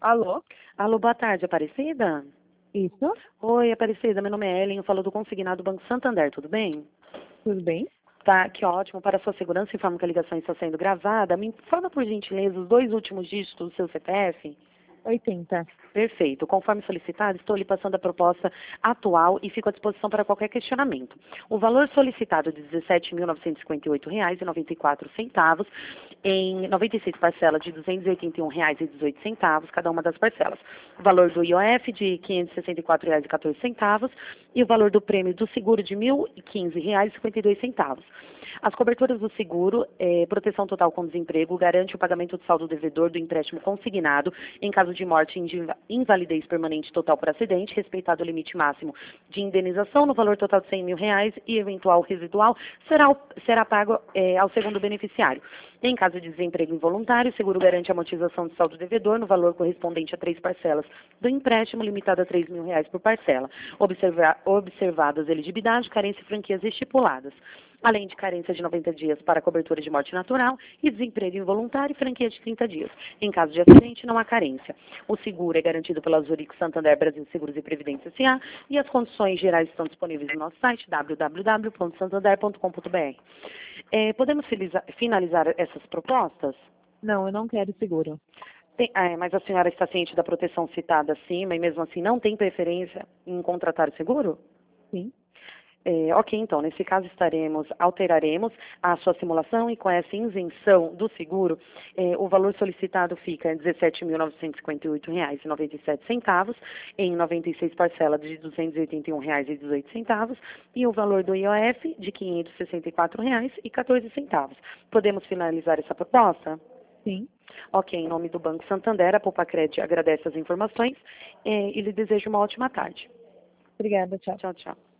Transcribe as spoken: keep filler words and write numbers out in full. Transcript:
Alô? Alô, boa tarde, Aparecida? Isso? Oi, Aparecida, meu nome é Ellen, eu falo do Consignado Banco Santander, tudo bem? Tudo bem? Tá, que ótimo. Para a sua segurança, informo que a ligação está sendo gravada. Me informa, por gentileza, os dois últimos dígitos do seu C P F? oitenta. Perfeito. Conforme solicitado, estou lhe passando a proposta atual e fico à disposição para qualquer questionamento. O valor solicitado de dezessete mil novecentos e cinquenta e oito reais e noventa e quatro centavos em noventa e seis parcelas de duzentos e oitenta e um reais e dezoito centavos, cada uma das parcelas. O valor do I O F de quinhentos e sessenta e quatro reais e quatorze centavos e o valor do prêmio do seguro de mil e quinze reais e cinquenta e dois centavos. As coberturas do seguro, eh, proteção total com desemprego, garante o pagamento do saldo devedor do empréstimo consignado em caso de morte e invalidez permanente total por acidente, respeitado o limite máximo de indenização no valor total de cem mil reais e eventual residual será, o- será pago eh, ao segundo beneficiário. Em caso de desemprego involuntário, o seguro garante a amortização do saldo devedor no valor correspondente a três parcelas do empréstimo, limitado a três mil reais por parcela, observa- observadas elegibilidade, carência e franquias estipuladas, além de carência de noventa dias para cobertura de morte natural e desemprego involuntário e franquia de trinta dias. Em caso de acidente, não há carência. O seguro é garantido pela Zurich Santander Brasil Seguros e Previdência S A e as condições gerais estão disponíveis no nosso site w w w ponto santander ponto com ponto b r. É, podemos finaliza- finalizar essas propostas? Não, eu não quero seguro. Tem- ah, mas a senhora está ciente da proteção citada acima e mesmo assim não tem preferência em contratar o seguro? Sim. É, ok, então, nesse caso estaremos, alteraremos a sua simulação e com essa isenção do seguro, eh, o valor solicitado fica em dezessete mil novecentos e cinquenta e oito reais e noventa e sete centavos, em noventa e seis parcelas de duzentos e oitenta e um reais e dezoito centavos e o valor do I O F de quinhentos e sessenta e quatro reais e quatorze centavos. Podemos finalizar essa proposta? Sim. Ok, em nome do Banco Santander, a Poupa-Cred agradece as informações eh, e lhe desejo uma ótima tarde. Obrigada, tchau. Tchau, tchau.